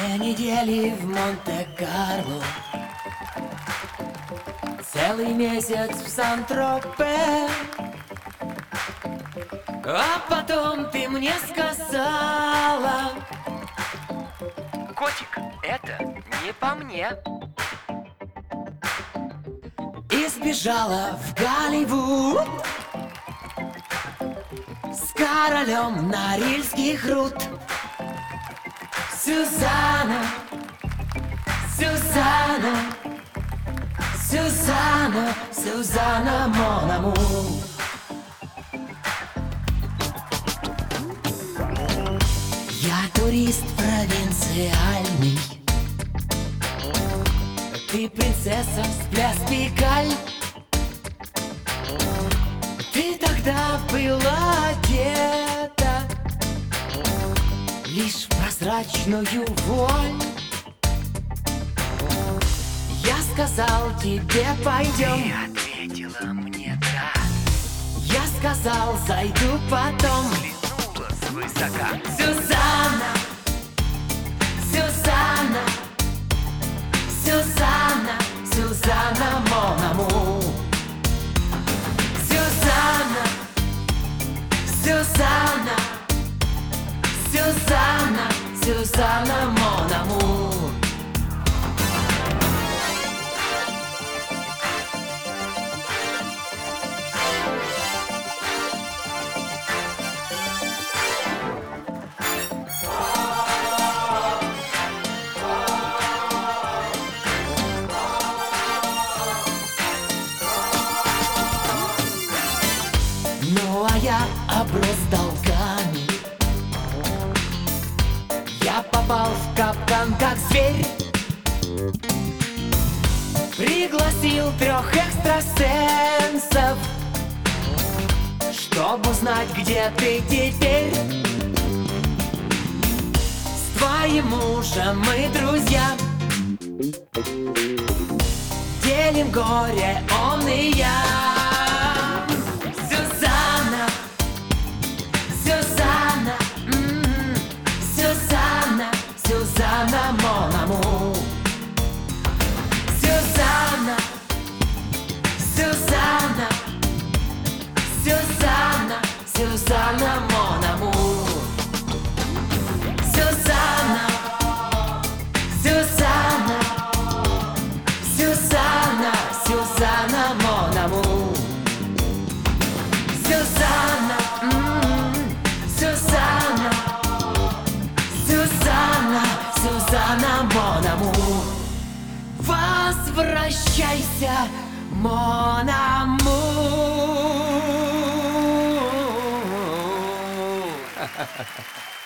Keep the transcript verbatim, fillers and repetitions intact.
Две недели в Монте-Карло, целый месяц в Сан-Тропе, а потом ты мне сказала: котик, это не по мне. И сбежала в Голливуд с королем норильских руд. Сюзанна, Сюзанна, Сюзанна, Сюзанна, mon amour. Я турист провинциальный, ты принцесса с пляски Галь. Ты тогда была одета лишь в прозрачную вуаль. Я сказал тебе: пойдем. Ты ответила мне да. Я сказал: зайду потом. Взглянула свысока. Сюзанна, Сюзанна, Сюзанна, Сюзанна, mon amour. Сюзанна, Сюзанна, Сюзанна, Сюзанна, mon amour. Ну а я оброс долгами, я попал в капкан, как зверь. Пригласил трех экстрасенсов, чтобы узнать, где ты теперь. С твоим мужем мы друзья, делим горе он и я. Сюзанна, Сюзанна, м-м, Сюзанна, Сюзанна, mon amour. Сюзанна, Сюзанна, Сюзанна, Сюзанна, mon amour. Сюзанна, Сюзанна, Сюзанна, Сюзанна, mon amour. Сюзанна, м-м, Сюзанна, Сюзанна, Сюзанна, mon amour. Возвращайся, mon amour.